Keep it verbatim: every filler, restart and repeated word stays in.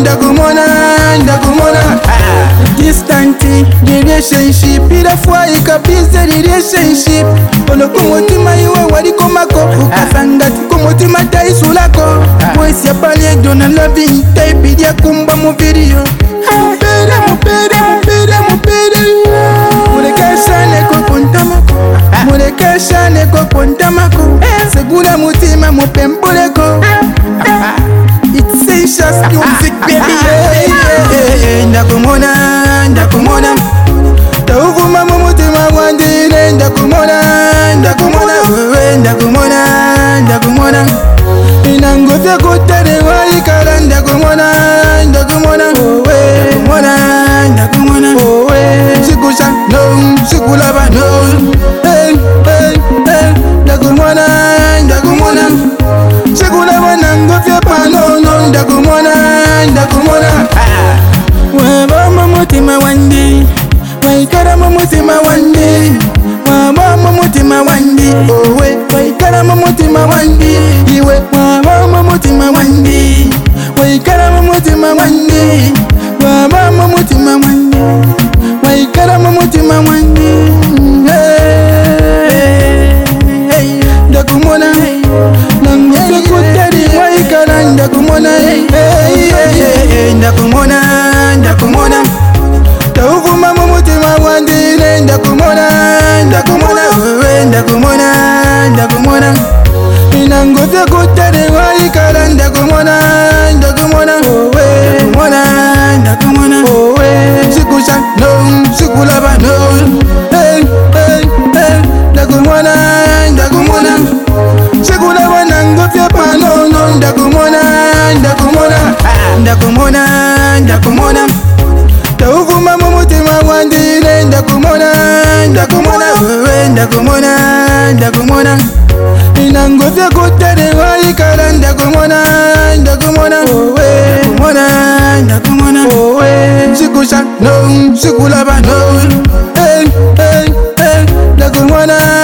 ndakumona, ndakumona. Distant relationship, ilafua ikabize relationship. Ono kumutima iwe wali komako, ukasanga kumutima taisulako. Voice ya pale dona loving type ya kumba mu video. Mupere, mupere, mupere, mupere. Mulekesha neko kontamako, mulekesha neko kontamako. Segura mutima mupempoleko. It's sensuous music baby. Ndakumona, ndakumona. Tauvuma mumutima wandine. Ndakumona, ndakumona. Ndakumona, ndakumona. Inanguvya kutare waikala. Ndakumona, ndakumona. Ndakumona, ndakumona. Sikusha no, sikulaba no. Hey, hey, hey. Ndakumona, ndakumona. Sikulaba nanguvya pano no. Ndakumona, ndakumona. Wabama mutima wandi, waikara mutima wandi. Wabama mutima wandi, owe waikara mutima wandi. Iwe wabama mutima wandi, waikara mutima wandi. Wabama mutima wandi, waikara mutima wandi. Hey, ndakumona, nanguvya kutari waikara. Ndakumona, hey, ndakumona, ndakumona. Tauvuma mumutima wandine. Ndakumona, ndakumona. Ndakumona, ndakumona. Inanguvya kutare waikala. Ndakumona, ndakumona. Ndakumona, ndakumona. Sikusha no, sikulaba no. Hey, hey, hey. Ndakumona, ndakumona. Sikulaba nanguvya pano no. Ndakumona, ndakumona. Ndakumona, ndakumona. Tauvuma mumutima wandine. Ndakumona, ndakumona. Ndakumona, ndakumona. Inanguvya kutare waikala. Ndakumona, ndakumona. Ndakumona, ndakumona. Sikusha no, sikulaba no. Hey, hey, hey. Ndakumona.